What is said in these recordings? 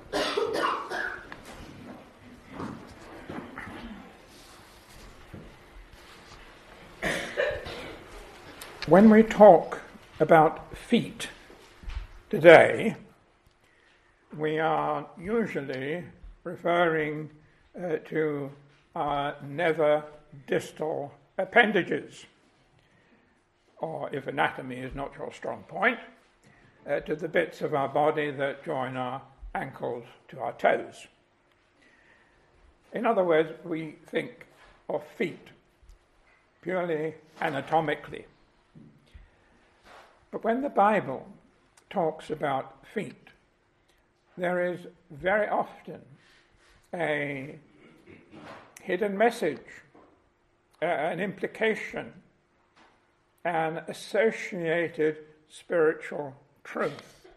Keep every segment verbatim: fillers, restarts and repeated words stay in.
When we talk about feet today, we are usually referring uh, to our nether distal appendages, or if anatomy is not your strong point, uh, to the bits of our body that join our ankles to our toes. In other words, we think of feet purely anatomically. But when the Bible talks about feet, there is very often a hidden message, uh, an implication, an associated spiritual truth.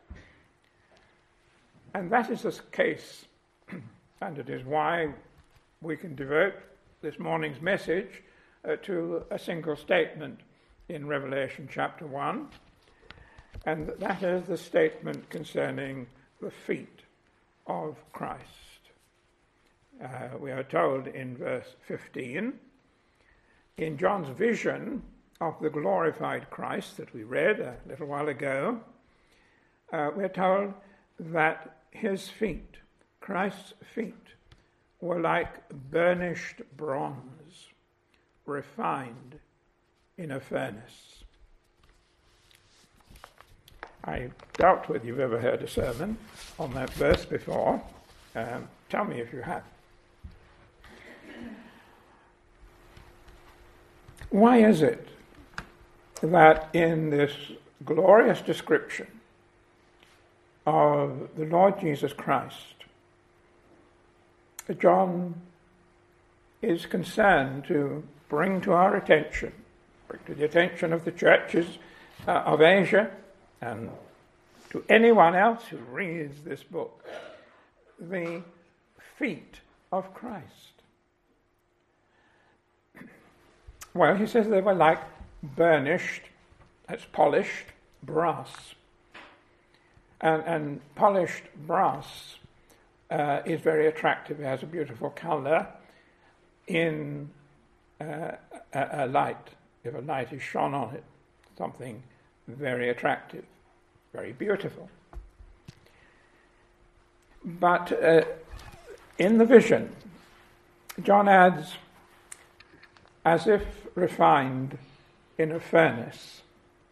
And that is the case, and it is why we can devote this morning's message uh, to a single statement in Revelation chapter one, and that is the statement concerning the feet of Christ. Uh, we are told in verse fifteen, in John's vision of the glorified Christ that we read a little while ago, uh, we're told that his feet, Christ's feet, were like burnished bronze, refined in a furnace. I doubt whether you've ever heard a sermon on that verse before. Um, tell me if you have. Why is it that in this glorious description of the Lord Jesus Christ, John is concerned to bring to our attention, bring to the attention of the churches uh, of Asia, and to anyone else who reads this book, the feet of Christ? Well, he says they were like burnished, that's polished, brass. And, and polished brass uh, is very attractive. It has a beautiful colour in uh, a, a light. If a light is shone on it, something very attractive, very beautiful. But uh, in the vision, John adds, as if refined in a furnace.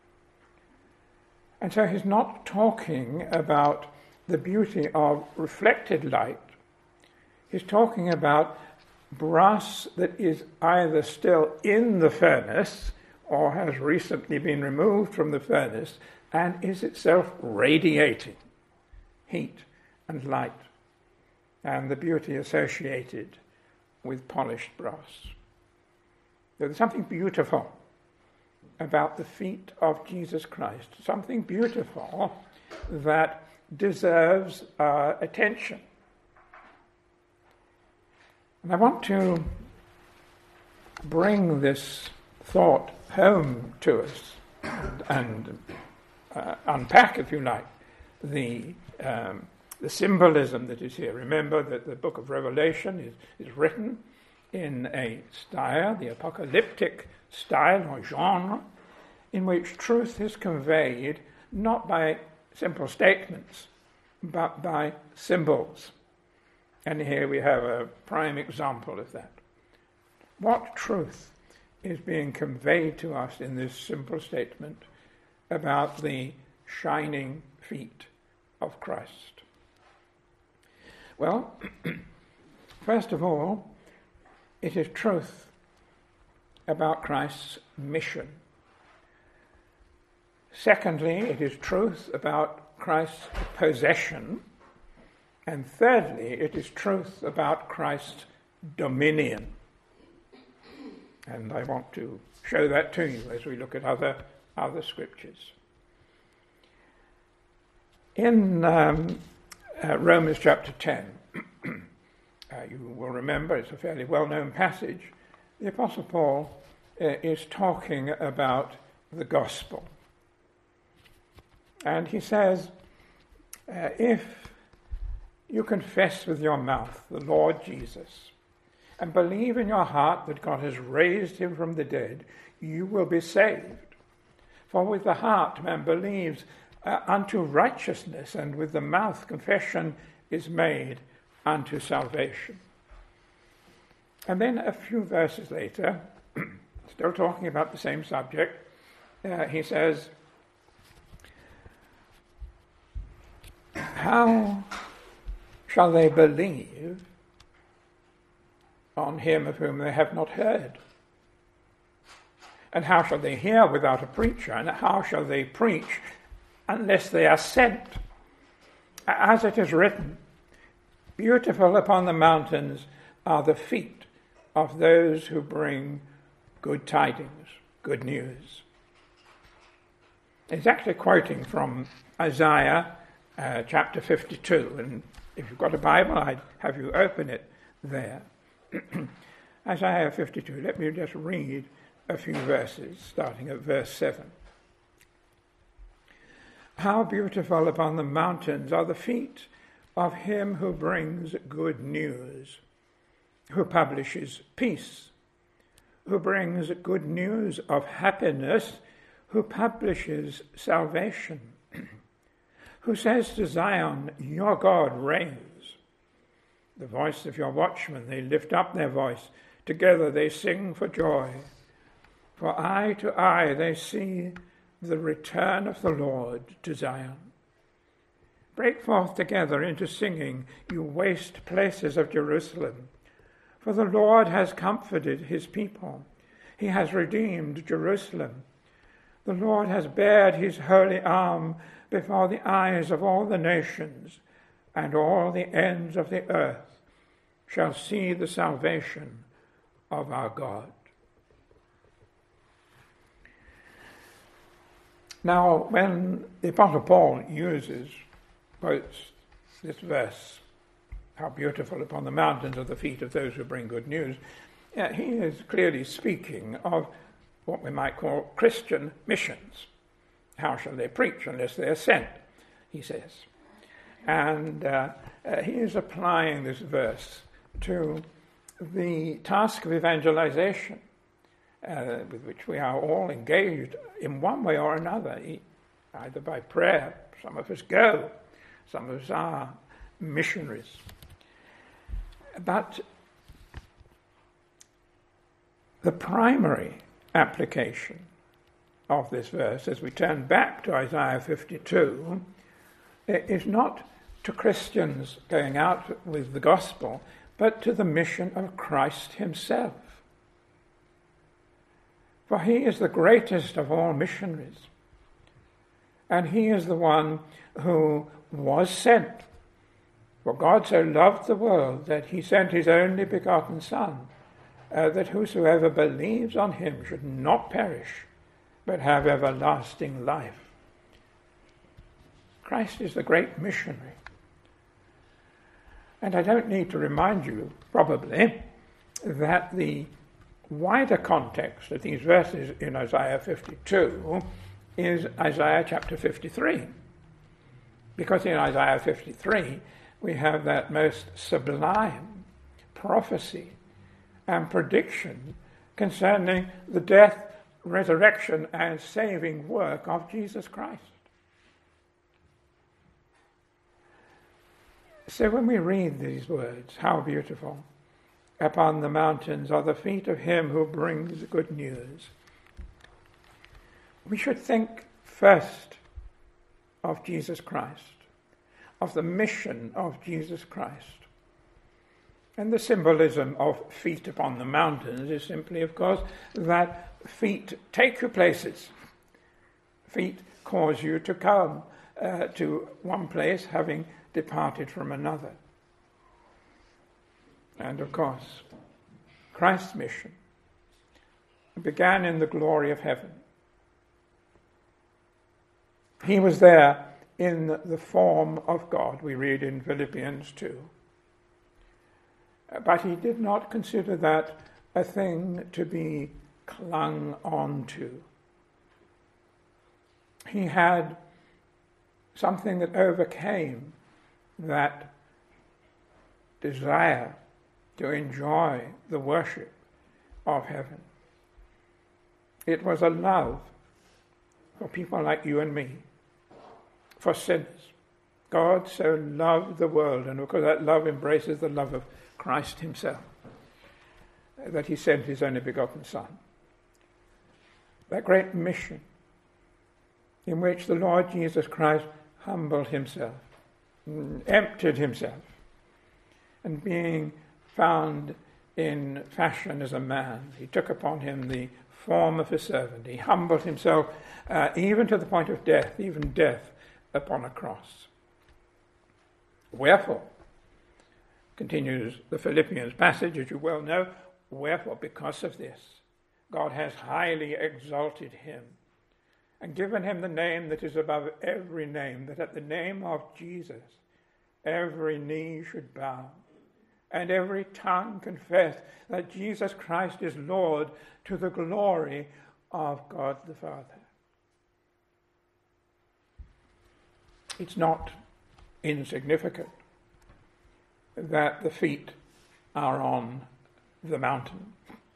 And so he's not talking about the beauty of reflected light. He's talking about brass that is either still in the furnace or has recently been removed from the furnace and is itself radiating heat and light and the beauty associated with polished brass. There's something beautiful about the feet of Jesus Christ, something beautiful that deserves our attention. And I want to bring this thought home to us and, and uh, unpack, if you like, the um, the symbolism that is here. Remember that the book of Revelation is, is written in a style, the apocalyptic style or genre, in which truth is conveyed not by simple statements, but by symbols. And here we have a prime example of that. What truth is being conveyed to us in this simple statement about the shining feet of Christ? Well, first of all, it is truth about Christ's mission. Secondly, it is truth about Christ's possession. And thirdly, it is truth about Christ's dominion. And I want to show that to you as we look at other, other scriptures. In um, uh, Romans chapter ten, uh, you will remember, it's a fairly well-known passage, the Apostle Paul uh, is talking about the gospel. And he says, uh, if you confess with your mouth the Lord Jesus, and believe in your heart that God has raised him from the dead, you will be saved. For with the heart man believes uh, unto righteousness, and with the mouth confession is made unto salvation. And then a few verses later, still talking about the same subject, uh, he says, how shall they believe on him of whom they have not heard? And how shall they hear without a preacher? And how shall they preach unless they are sent? As it is written, beautiful upon the mountains are the feet of those who bring good tidings, good news. It's actually quoting from Isaiah uh, chapter fifty-two. And if you've got a Bible, I'd have you open it there. Isaiah fifty-two, let me just read a few verses, starting at verse seven. How beautiful upon the mountains are the feet of him who brings good news, who publishes peace, who brings good news of happiness, who publishes salvation, who says to Zion, your God reigns. The voice of your watchmen, they lift up their voice. Together they sing for joy. For eye to eye they see the return of the Lord to Zion. Break forth together into singing, you waste places of Jerusalem. For the Lord has comforted his people. He has redeemed Jerusalem. The Lord has bared his holy arm before the eyes of all the nations, and all the ends of the earth shall see the salvation of our God. Now, when the Apostle Paul uses, quotes this verse, how beautiful upon the mountains are the feet of those who bring good news, yeah, he is clearly speaking of what we might call Christian missions. How shall they preach unless they are sent, he says. And uh, uh, he is applying this verse to the task of evangelization, uh, with which we are all engaged in one way or another, either by prayer. Some of us go, some of us are missionaries. But the primary application of this verse, as we turn back to Isaiah fifty-two, is not to Christians going out with the gospel, but to the mission of Christ himself. For he is the greatest of all missionaries, and he is the one who was sent. For God so loved the world that he sent his only begotten Son, uh, that whosoever believes on him should not perish, but have everlasting life. Christ is the great missionary. And I don't need to remind you, probably, that the wider context of these verses in Isaiah fifty-two is Isaiah chapter fifty-three. Because in Isaiah fifty-three, we have that most sublime prophecy and prediction concerning the death, resurrection, and saving work of Jesus Christ. So when we read these words, how beautiful upon the mountains are the feet of him who brings good news, we should think first of Jesus Christ, of the mission of Jesus Christ. And the symbolism of feet upon the mountains is simply, of course, that feet take you places. Feet cause you to come uh, to one place having departed from another. And of course, Christ's mission began in the glory of heaven. He was there in the form of God, we read in Philippians two. But he did not consider that a thing to be clung on to. He had something that overcame that desire to enjoy the worship of heaven. It was a love for people like you and me, for sinners. God so loved the world, and because that love embraces the love of Christ himself, that he sent his only begotten Son. That great mission in which the Lord Jesus Christ humbled himself, emptied himself, and being found in fashion as a man, he took upon him the form of a servant. He humbled himself uh, even to the point of death, even death upon a cross. Wherefore, continues the Philippians passage, as you well know, wherefore, because of this, God has highly exalted him and given him the name that is above every name, that at the name of Jesus every knee should bow and every tongue confess that Jesus Christ is Lord, to the glory of God the Father. It's not insignificant that the feet are on the mountain.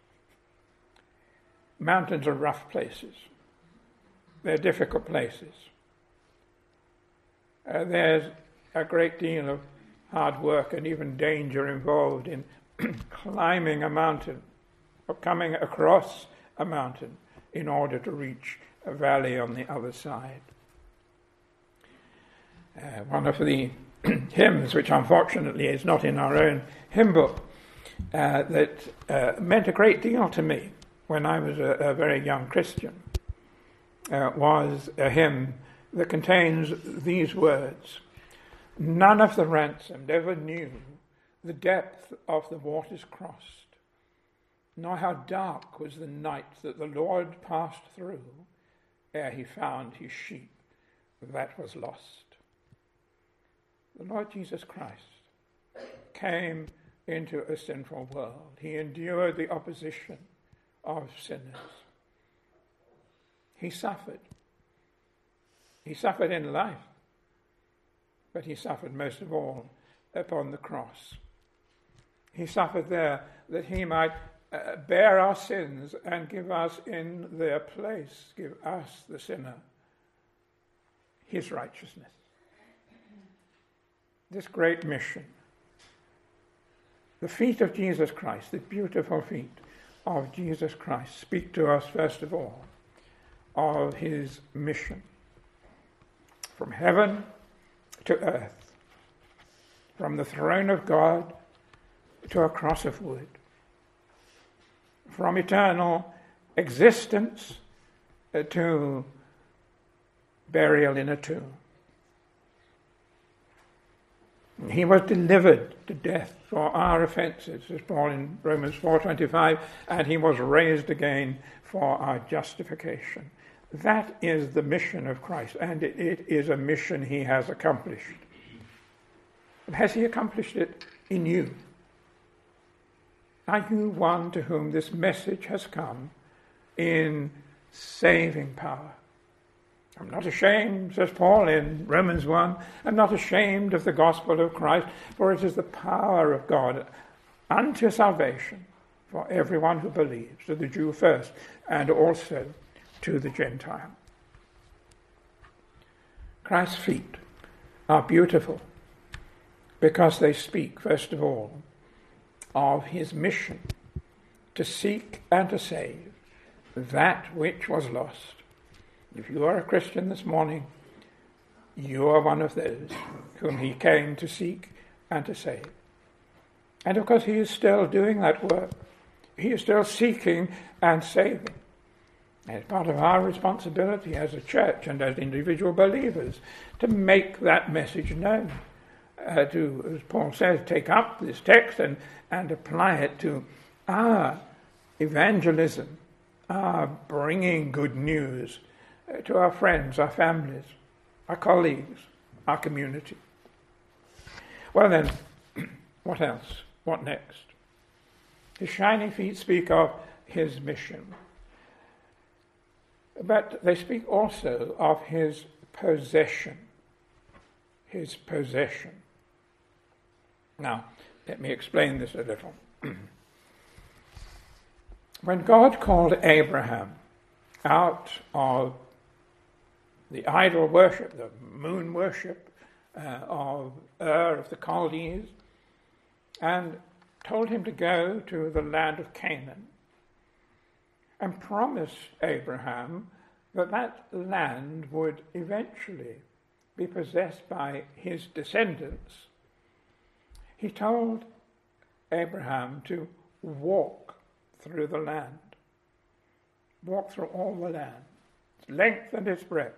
Mountains are rough places. They're difficult places. Uh, there's a great deal of hard work and even danger involved in climbing a mountain or coming across a mountain in order to reach a valley on the other side. Uh, one of the hymns, which unfortunately is not in our own hymn book, uh, that uh, meant a great deal to me when I was a, a very young Christian, uh, was a hymn that contains these words: none of the ransomed ever knew the depth of the waters crossed, nor how dark was the night that the Lord passed through ere he found his sheep that was lost. The Lord Jesus Christ came into a sinful world. He endured the opposition of sinners. He suffered. He suffered in life, but he suffered most of all upon the cross. He suffered there that he might uh, bear our sins and give us in their place, give us, the sinner, his righteousness. This great mission, the feet of Jesus Christ, the beautiful feet of Jesus Christ, speak to us first of all of his mission from heaven to earth, from the throne of God to a cross of wood, from eternal existence to burial in a tomb. He was delivered to death for our offences, as Paul in Romans four twenty-five, and he was raised again for our justification. That is the mission of Christ, and it, it is a mission he has accomplished. But has he accomplished it in you? Are you one to whom this message has come in saving power? I'm not ashamed, says Paul in Romans one, I'm not ashamed of the gospel of Christ, for it is the power of God unto salvation for everyone who believes, to the Jew first, and also to the Gentile. Christ's feet are beautiful because they speak, first of all, of his mission to seek and to save that which was lost. If you are a Christian this morning, you are one of those whom he came to seek and to save. And of course he is still doing that work. He is still seeking and saving. And it's part of our responsibility as a church and as individual believers to make that message known. Uh, to, as Paul says, take up this text and, and apply it to our evangelism, our bringing good news to our friends, our families, our colleagues, our community. Well then, what else? What next? His shining feet speak of his mission. But they speak also of his possession. His possession. Now, Let me explain this a little. When God called Abraham out of the idol worship, the moon worship uh, of Ur of the Chaldees, and told him to go to the land of Canaan, and promised Abraham that that land would eventually be possessed by his descendants, he told Abraham to walk through the land, walk through all the land, its length and its breadth.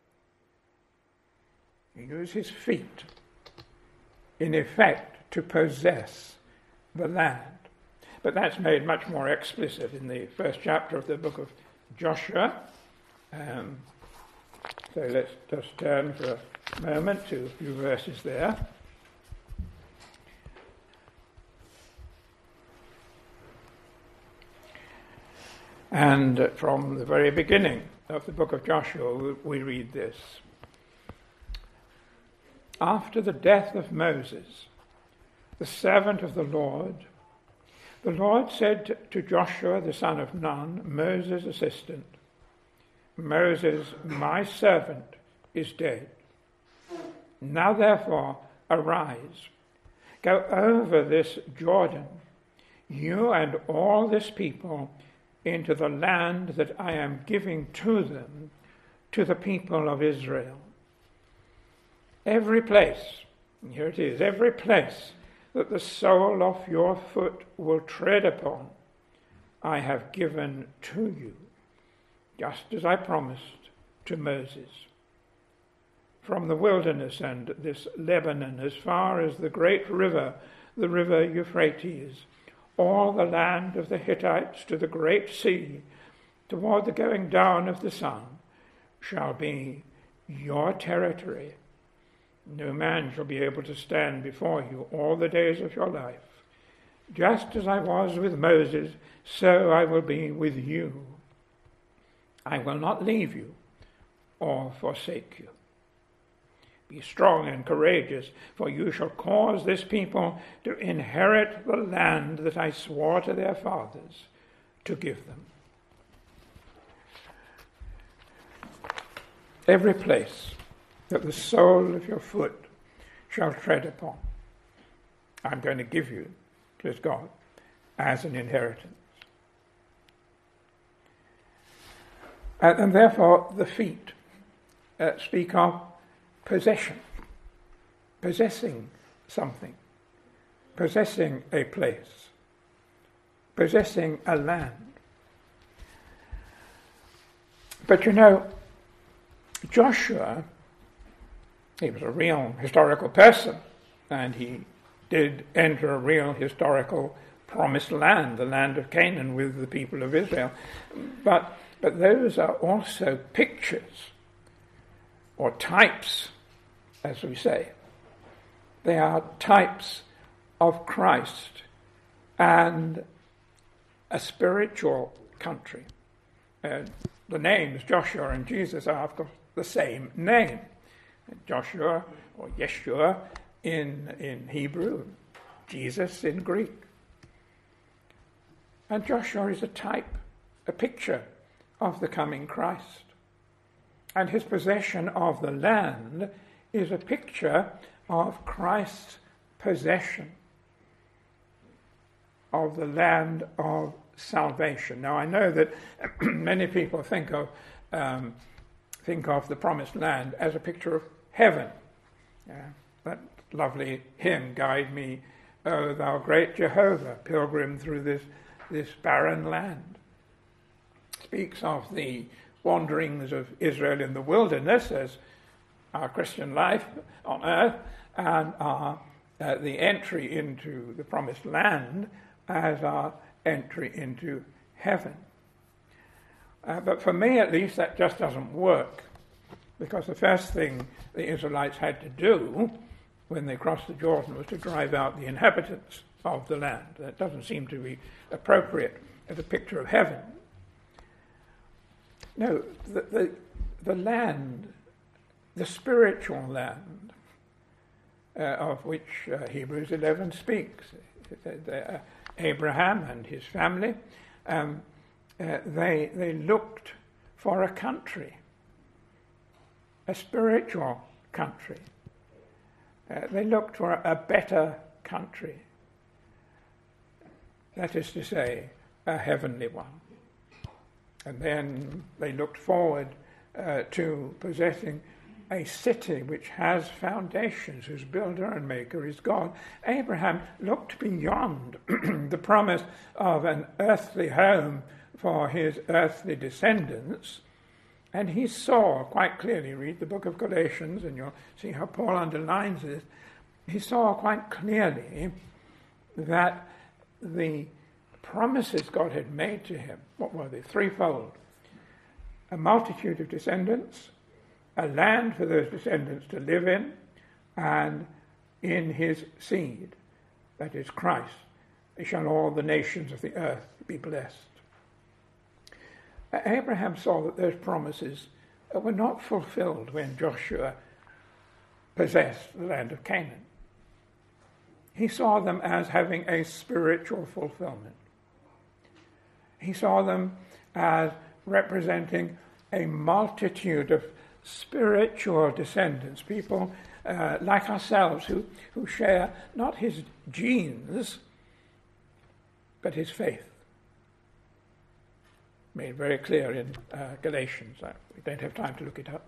Use his feet, in effect, to possess the land. But that's made much more explicit in the first chapter of the book of Joshua. Um, so let's just turn for a moment to a few verses there. And from the very beginning of the book of Joshua, we read this. After the death of Moses, the servant of the Lord, the Lord said to Joshua, the son of Nun, Moses' assistant, Moses, my servant, is dead. Now therefore, arise, go over this Jordan, you and all this people, into the land that I am giving to them, to the people of Israel. Every place, and here it is, every place that the sole of your foot will tread upon, I have given to you, just as I promised to Moses. From the wilderness and this Lebanon, as far as the great river, the river Euphrates, all the land of the Hittites to the great sea, toward the going down of the sun, shall be your territory. No man shall be able to stand before you all the days of your life. Just as I was with Moses, so I will be with you. I will not leave you or forsake you. Be strong and courageous, for you shall cause this people to inherit the land that I swore to their fathers to give them. Every place that the sole of your foot shall tread upon, I'm going to give you, says God, as an inheritance. And, and therefore the feet uh, speak of possession, possessing something, possessing a place, possessing a land. But you know, Joshua, he was a real historical person, and he did enter a real historical promised land, the land of Canaan, with the people of Israel. But, but those are also pictures, or types, as we say. They are types of Christ and a spiritual country. Uh, the names Joshua and Jesus are, of course, the same name. Joshua, or Yeshua in, in Hebrew, Jesus in Greek. And Joshua is a type, a picture of the coming Christ. And his possession of the land is a picture of Christ's possession of the land of salvation. Now, I know that many people think of um, think of the promised land as a picture of heaven. Yeah, that lovely hymn, "Guide me, O thou great Jehovah, pilgrim through this, this barren land," speaks of the wanderings of Israel in the wilderness as our Christian life on earth, and our, uh, the entry into the promised land as our entry into heaven. Uh, but for me, at least, that just doesn't work, because the first thing the Israelites had to do when they crossed the Jordan was to drive out the inhabitants of the land. That doesn't seem to be appropriate as a picture of heaven. No, the, the, the land, the spiritual land, uh, of which uh, Hebrews eleven speaks. Uh, Abraham and his family, um, uh, they, they looked for a country, a spiritual country. Uh, they looked for a better country. That is to say, a heavenly one. And then they looked forward uh, to possessing a city which has foundations, whose builder and maker is God. Abraham looked beyond the promise of an earthly home for his earthly descendants, and he saw quite clearly, read the book of Galatians and you'll see how Paul underlines this, he saw quite clearly that the promises God had made to him, what were they? Threefold. A multitude of descendants, a land for those descendants to live in, and in his seed, that is Christ, shall all the nations of the earth be blessed. Abraham saw that those promises were not fulfilled when Joshua possessed the land of Canaan. He saw them as having a spiritual fulfillment. He saw them as representing a multitude of spiritual descendants, people uh, like ourselves who, who share not his genes, but his faith. Made very clear in uh, Galatians. We don't have time to look it up.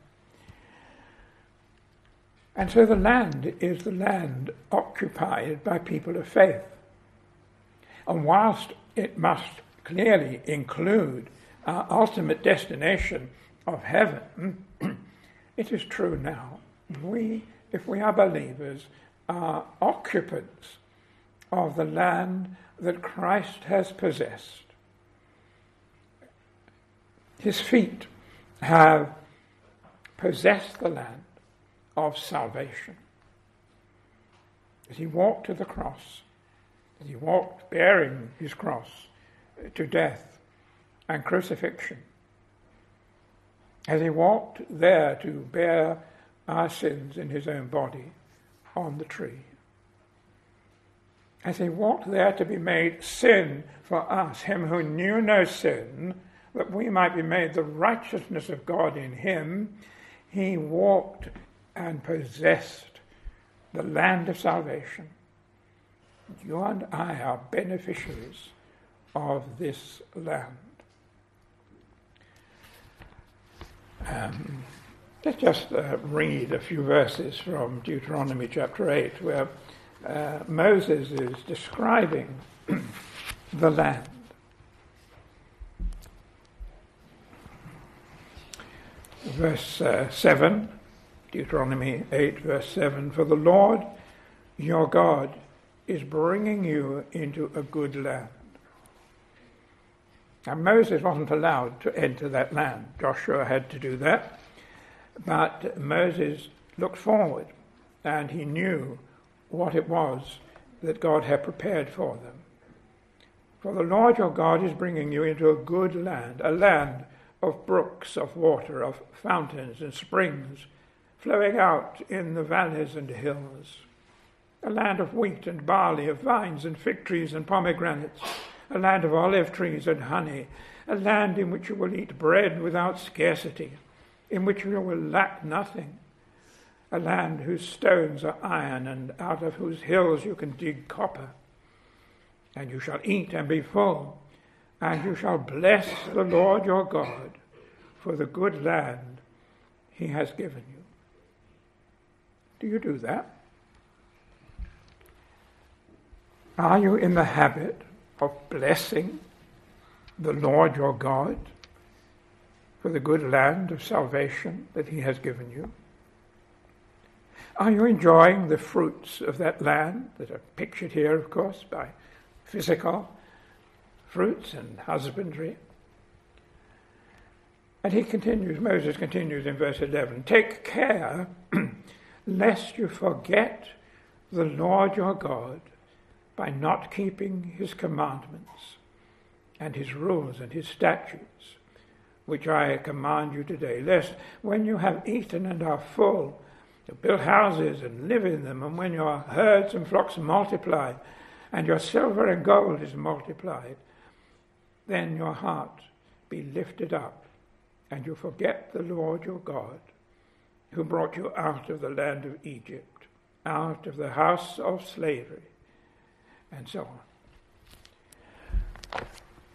And so the land is the land occupied by people of faith. And whilst it must clearly include our ultimate destination of heaven, it is true now. We, if we are believers, are occupants of the land that Christ has possessed. His feet have possessed the land of salvation. As he walked to the cross, as he walked bearing his cross to death and crucifixion, as he walked there to bear our sins in his own body on the tree, as he walked there to be made sin for us, him who knew no sin, that we might be made the righteousness of God in him, he walked and possessed the land of salvation. You and I are beneficiaries of this land. Um, let's just uh, read a few verses from Deuteronomy chapter eight, where uh, Moses is describing the land. Verse uh, seven, Deuteronomy eight, verse seven, for the Lord your God is bringing you into a good land. Now Moses wasn't allowed to enter that land. Joshua had to do that. But Moses looked forward and he knew what it was that God had prepared for them. For the Lord your God is bringing you into a good land, a land of brooks of water, of fountains and springs, flowing out in the valleys and hills, a land of wheat and barley, of vines and fig trees and pomegranates, a land of olive trees and honey, a land in which you will eat bread without scarcity, in which you will lack nothing, a land whose stones are iron and out of whose hills you can dig copper. And you shall eat and be full, and you shall bless the Lord your God for the good land he has given you. Do you do that? Are you in the habit of blessing the Lord your God for the good land of salvation that he has given you? Are you enjoying the fruits of that land that are pictured here, of course, by physical fruits and husbandry? And he continues, Moses continues in verse eleven, take care lest you forget the Lord your God by not keeping his commandments and his rules and his statutes, which I command you today, lest when you have eaten and are full, You'll build houses and live in them, and when your herds and flocks multiply, and your silver and gold is multiplied, then your heart be lifted up, and you forget the Lord your God, who brought you out of the land of Egypt, out of the house of slavery, and so on.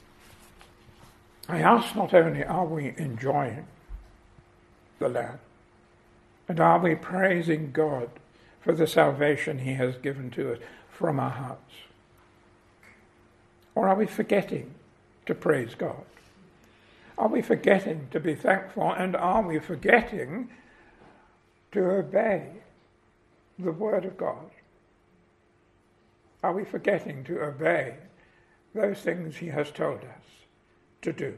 I ask, not only are we enjoying the land, and are we praising God for the salvation he has given to us from our hearts, or are we forgetting to praise God? Are we forgetting to be thankful, and are we forgetting to obey the word of God? Are we forgetting to obey those things he has told us to do?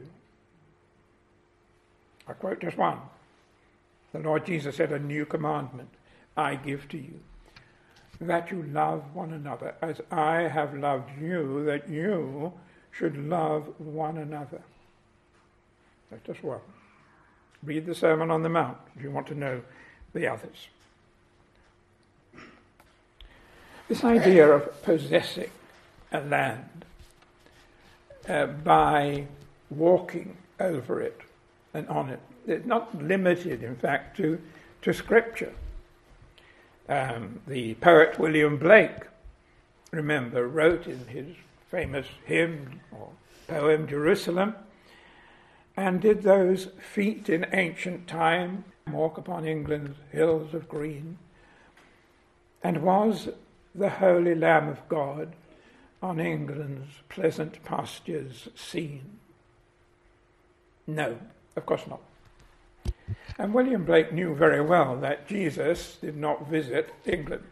I quote just one. The Lord Jesus said, "A new commandment I give to you, that you love one another as I have loved you, that you should love one another." That's just one. Read the Sermon on the Mount if you want to know the others. This idea of possessing a land uh, by walking over it and on it, it's not limited, in fact, to, to Scripture. Um, the poet William Blake, remember, wrote in his famous hymn or poem, Jerusalem, "And did those feet in ancient time walk upon England's hills of green? And was the holy Lamb of God on England's pleasant pastures seen?" No, of course not. And William Blake knew very well that Jesus did not visit England.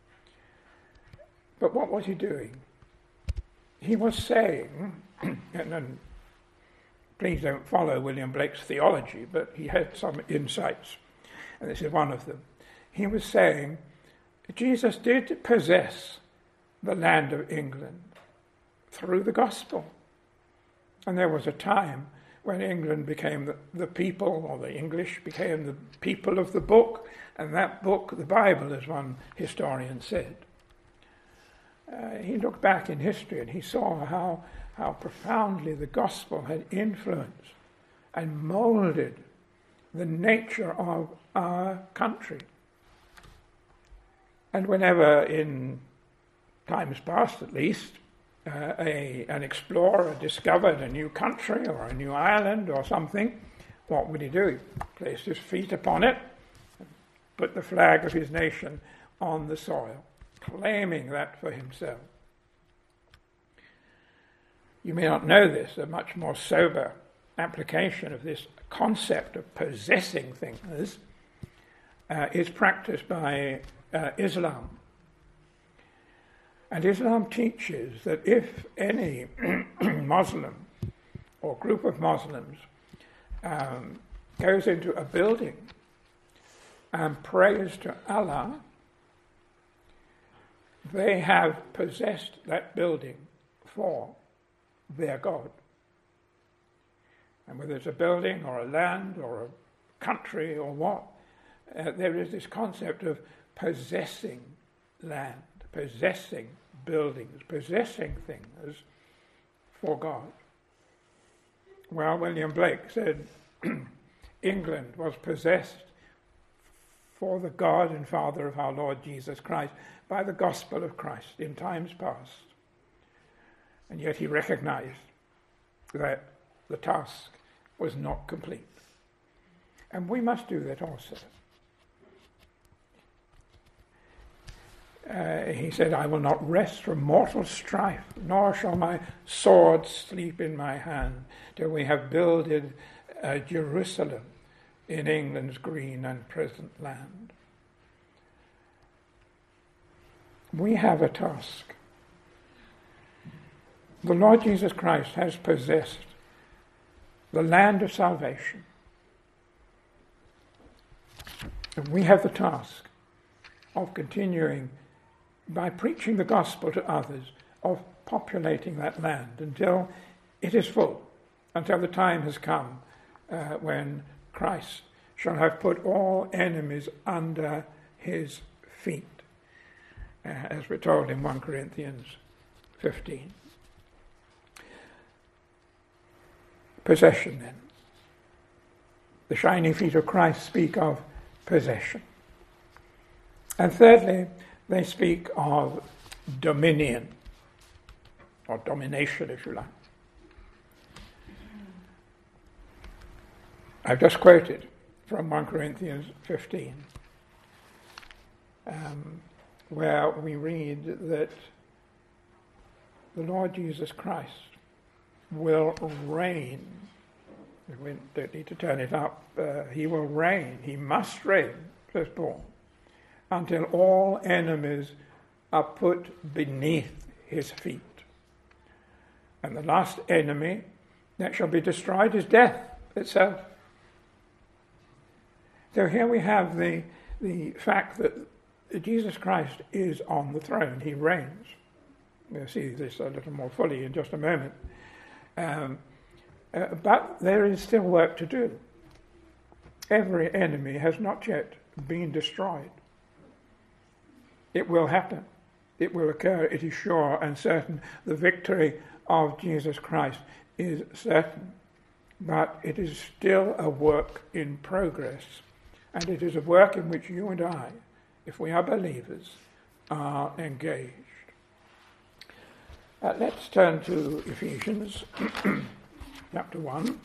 But what was he doing? He was saying, and, and please don't follow William Blake's theology, but he had some insights, and this is one of them. He was saying Jesus did possess the land of England through the gospel. And there was a time when England became the, the people, or the English became the people of the book, and that book, the Bible, as one historian said. Uh, he looked back in history and he saw how, how profoundly the gospel had influenced and molded the nature of our country. And whenever, in times past at least, uh, a, an explorer discovered a new country or a new island or something, what would he do? He placed his feet upon it, put the flag of his nation on the soil, claiming that for himself. You may not know this, a much more sober application of this concept of possessing things uh, is practiced by uh, Islam. And Islam teaches that if any Muslim or group of Muslims um, goes into a building and prays to Allah, they have possessed that building for their God. And whether it's a building or a land or a country or what, uh, there is this concept of possessing land, possessing buildings, possessing things for God. Well, William Blake said England was possessed for the God and Father of our Lord Jesus Christ by the gospel of Christ in times past. And yet he recognized that the task was not complete. And we must do that also. Uh, he said, "I will not rest from mortal strife, nor shall my sword sleep in my hand, till we have builded uh, Jerusalem in England's green and pleasant land." We have a task. The Lord Jesus Christ has possessed the land of salvation. And we have the task of continuing by preaching the gospel to others, of populating that land until it is full, until the time has come uh, when Christ shall have put all enemies under his feet, uh, as we're told in First Corinthians fifteen. Possession, then. The shining feet of Christ speak of possession. And thirdly, they speak of dominion, or domination, if you like. I've just quoted from First Corinthians fifteen, um, where we read that the Lord Jesus Christ will reign. We don't need to turn it up. Uh, he will reign. He must reign, says Paul, until all enemies are put beneath his feet. And the last enemy that shall be destroyed is death itself. So here we have the, the fact that Jesus Christ is on the throne. He reigns. We'll see this a little more fully in just a moment. Um, uh, but there is still work to do. Every enemy has not yet been destroyed. It will happen. It will occur. It is sure and certain. The victory of Jesus Christ is certain. But it is still a work in progress. And it is a work in which you and I, if we are believers, are engaged. Uh, let's turn to Ephesians chapter one.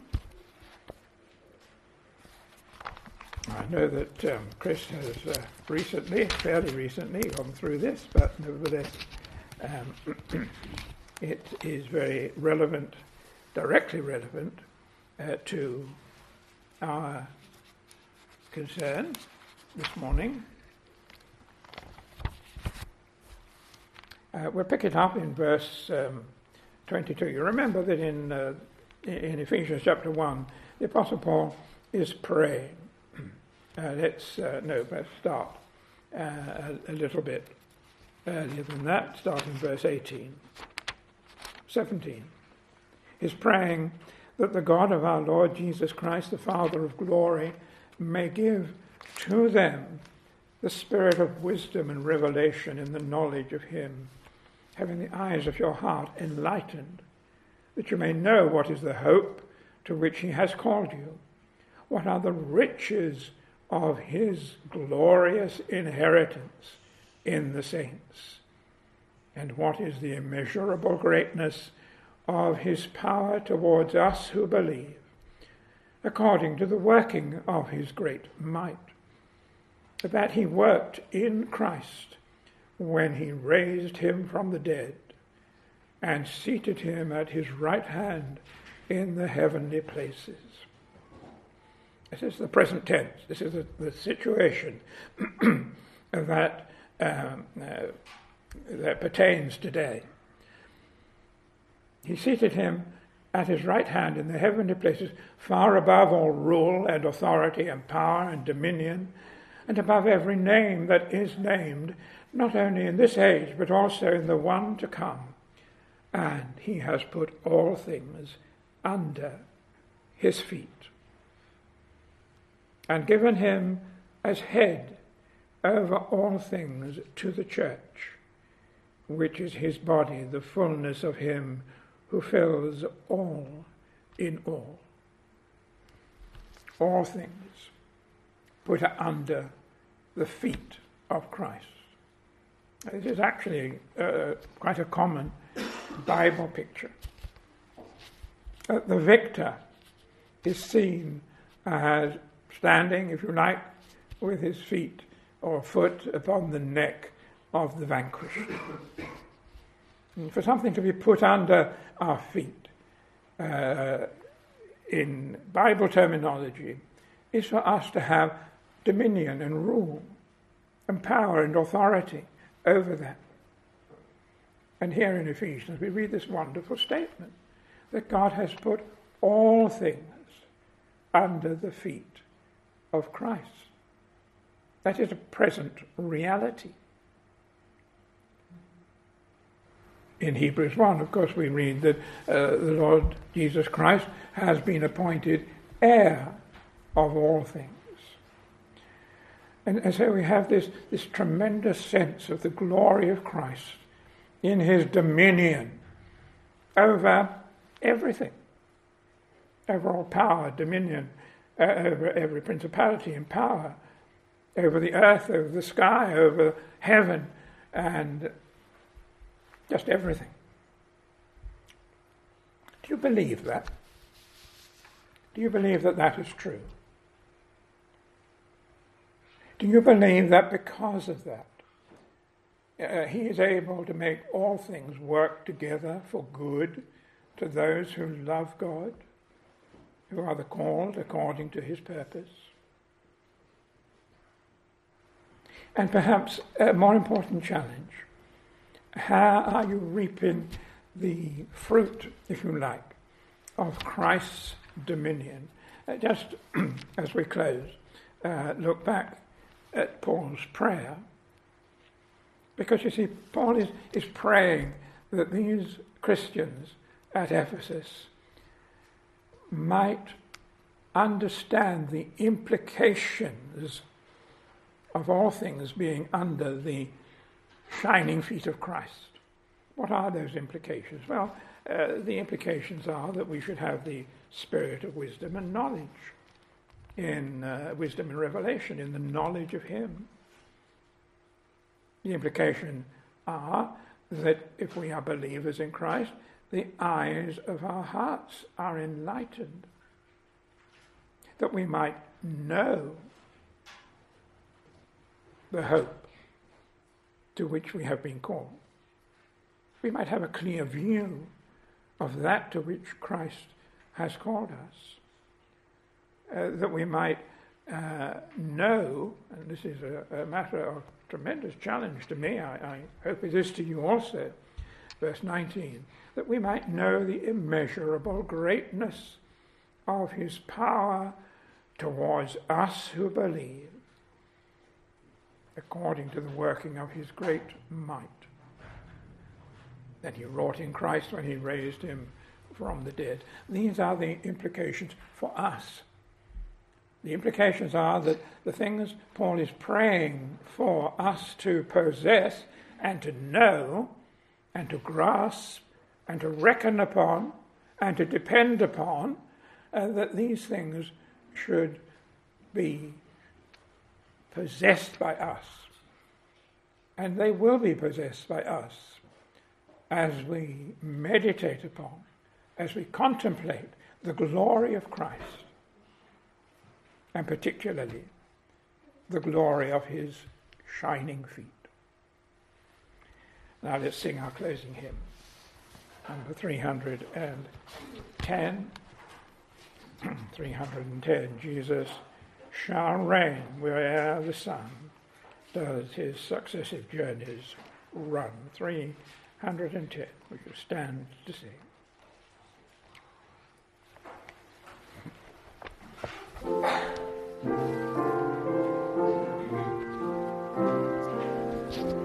I know that um, Chris has uh, recently, fairly recently, gone through this, but nevertheless um, it is very relevant, directly relevant uh, to our concern this morning. Uh, we'll pick it up in verse um, twenty-two. You remember that in uh, in Ephesians chapter one, the Apostle Paul is praying. Uh, let's uh, no, let's start uh, a, a little bit earlier than that. Start in verse eighteen, seventeen. He's praying that the God of our Lord Jesus Christ, the Father of glory, may give to them the spirit of wisdom and revelation in the knowledge of him, having the eyes of your heart enlightened, that you may know what is the hope to which he has called you, what are the riches of his glorious inheritance in the saints, and what is the immeasurable greatness of his power towards us who believe, according to the working of his great might, that he worked in Christ when he raised him from the dead and seated him at his right hand in the heavenly places. This is the present tense. This is the, the situation that, um, uh, that pertains today. He seated him at his right hand in the heavenly places, far above all rule and authority and power and dominion, and above every name that is named, not only in this age, but also in the one to come. And he has put all things under his feet, and given him as head over all things to the church, which is his body, the fullness of him who fills all in all. All things put under the feet of Christ. It is actually uh, quite a common Bible picture. Uh, the victor is seen as standing, if you like, with his feet or foot upon the neck of the vanquished. And for something to be put under our feet, uh, in Bible terminology, is for us to have dominion and rule and power and authority over that. And here in Ephesians we read this wonderful statement that God has put all things under the feet of Christ. That is a present reality. In Hebrews one, of course, we read that uh, the Lord Jesus Christ has been appointed heir of all things. And, and so we have this, this tremendous sense of the glory of Christ in his dominion over everything, over all power, dominion, uh, over every principality and power, over the earth, over the sky, over heaven, and just everything. Do you believe that? Do you believe that that is true? Do you believe that because of that, uh, he is able to make all things work together for good to those who love God, who are the called according to his purpose? And perhaps a more important challenge, how are you reaping the fruit, if you like, of Christ's dominion? Uh, just as we close, uh, look back at Paul's prayer. Because you see, Paul is, is praying that these Christians at Ephesus might understand the implications of all things being under the shining feet of Christ. What are those implications? Well, uh, the implications are that we should have the spirit of wisdom and knowledge, in uh, wisdom and revelation, in the knowledge of him. The implications are that if we are believers in Christ, the eyes of our hearts are enlightened, that we might know the hope to which we have been called. We might have a clear view of that to which Christ has called us. Uh, that we might uh, know, and this is a, a matter of tremendous challenge to me, I, I hope it is to you also, verse nineteen, that we might know the immeasurable greatness of his power towards us who believe, according to the working of his great might that he wrought in Christ when he raised him from the dead. These are the implications for us. The implications are that the things Paul is praying for us to possess and to know and to grasp and to reckon upon and to depend upon, uh, that these things should be possessed by us. And they will be possessed by us as we meditate upon, as we contemplate the glory of Christ, and particularly the glory of his shining feet. Now let's sing our closing hymn, number three hundred ten. three hundred ten, Jesus shall reign where'er the sun does his successive journeys run. three hundred ten, we shall stand to sing.